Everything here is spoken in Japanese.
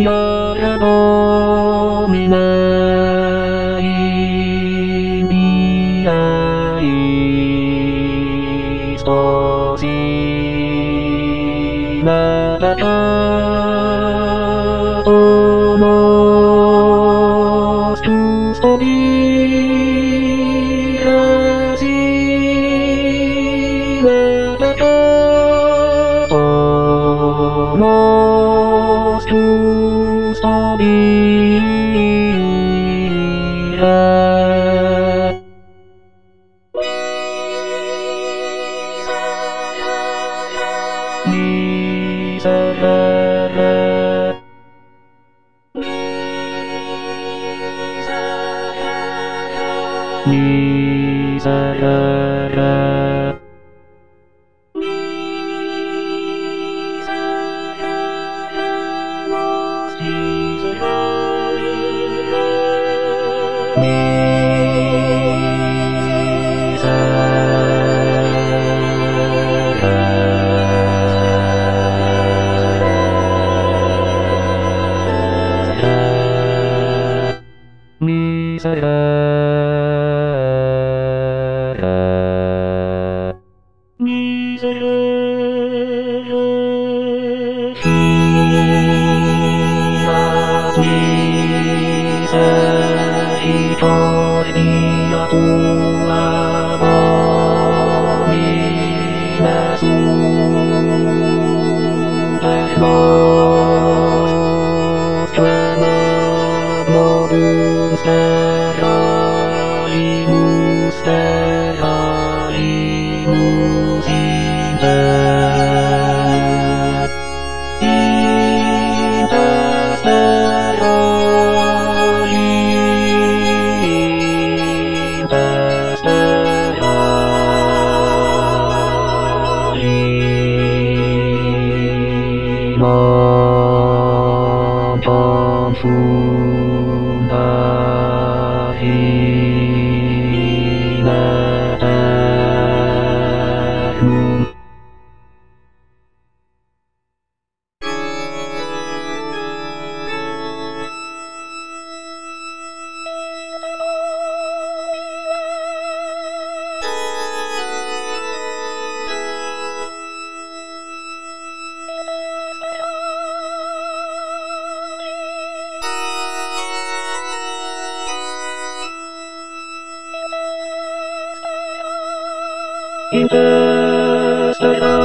やらの見ない未来少しまだとのストーリー始まったとのストーリーにさららにさららみさららみさららひやみさひとりやとはもみなすでのインターステラー